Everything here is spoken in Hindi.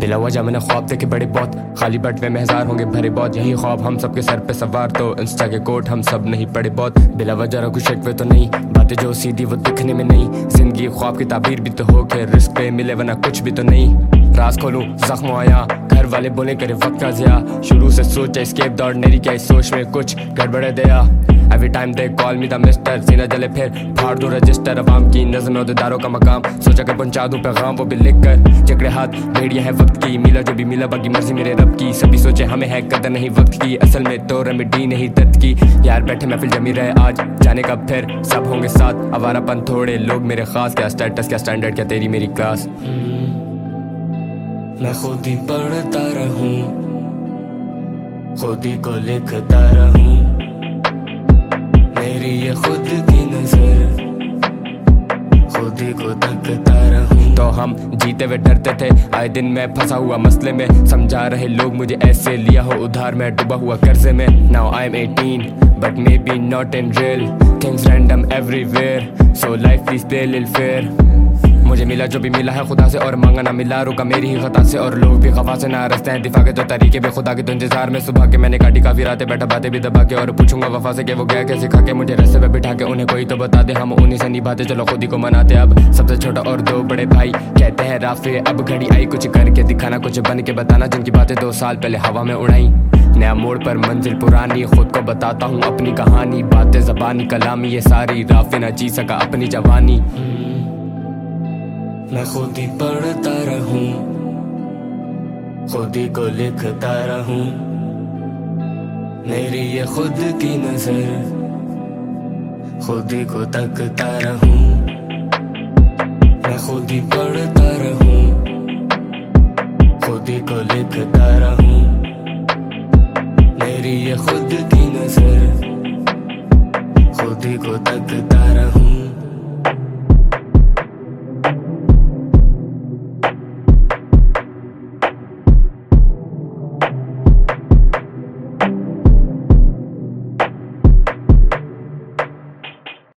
बिला वजह मैंने ख्वाब देखे बड़े बहुत, खाली बटवे में हजार होंगे भरे बहुत। यही ख्वाब हम सबके सर पे सवार, तो इंस्टा के कोट हम सब नहीं पड़े बहुत। बिला वजह रखू शिकवे तो नहीं, बातें जो सीधी वो दिखने में नहीं। जिंदगी ख्वाब की ताबीर भी तो हो के रिस्क पे मिले वरना कुछ भी तो नहीं। राज खोलूं जख्म आया, घर वाले बोले करे वक्त का ज़िया। शुरू से सोचा एस्केप दौड़ मेरी, क्या इस सोच में कुछ गड़बड़े दिया। Every time they call me the mister, सीना जले फिर फाड़ दूं रजिस्टर। अवाम की नज़र में उहदेदारों का मकाम, सोचा कर पहुंचा दूं पैगाम वो भी लिख कर। जकड़े हाथ भेड़िया है वक्त की, मिला जो भी मिला बाकी मर्जी मेरे रब की। सभी सोचे हमें है कदर नहीं वक्त की, असल में तो रेमेडी नहीं दर्द की। यार बैठे महफिल जमी रहे आज, जाने का फिर सब होंगे साथ। आवारापन थोड़े लोग मेरे खास, क्या स्टेटस क्या स्टैंडर्ड क्या तेरी मेरी क्लास। मैं खुद ही पढ़ता रहूं, खुद ही को लिखता रहूं। मेरी ये खुद की नजर, खुद ही को तकता रहूं। तो हम जीते हुए डरते थे, आए दिन मैं फंसा हुआ मसले में। समझा रहे लोग मुझे ऐसे लिया हो उधार, मैं डूबा हुआ कर्जे में। Now I'm 18 but maybe not in real, things random everywhere so life please play little fair। मुझे मिला जो भी मिला है खुदा से, और मांगा ना मिला रुका मेरी ही खता से। और लोग भी खफा से ना रस्ते हैं दिफा के, तो तरीके भी खुदा के तो इंतजार में। सुबह के मैंने काटी काफी रातें, बैठा बातें भी दबा के। और पूछूंगा वफा से कि वो गया कैसे खा के, मुझे रास्ते पे बिठा के। उन्हें कोई तो बता दे, हम उन्हीं से निभाते चलो खुद ही को मनाते। अब सबसे छोटा और दो बड़े भाई कहते हैं राफे, अब घड़ी आई कुछ करके दिखाना, कुछ बन के बताना। जिनकी बातें 2 साल पहले हवा में उड़ाई, नया मोड़ पर मंजिल पुरानी। खुद को बताता हूँ अपनी कहानी, बातें ज़बानी कलामी ये सारी। राफे ना जी सका अपनी जवानी। मैं खुद ही पढ़ता रहूं, खुद ही को लिखता रहूं। मेरी ये खुद की नजर, खुद ही को तकता रहूं। मैं खुद ही पढ़ता रहूं, खुद ही को लिखता रहूं। मेरी ये खुद की नजर, खुद ही को तकता रहूं।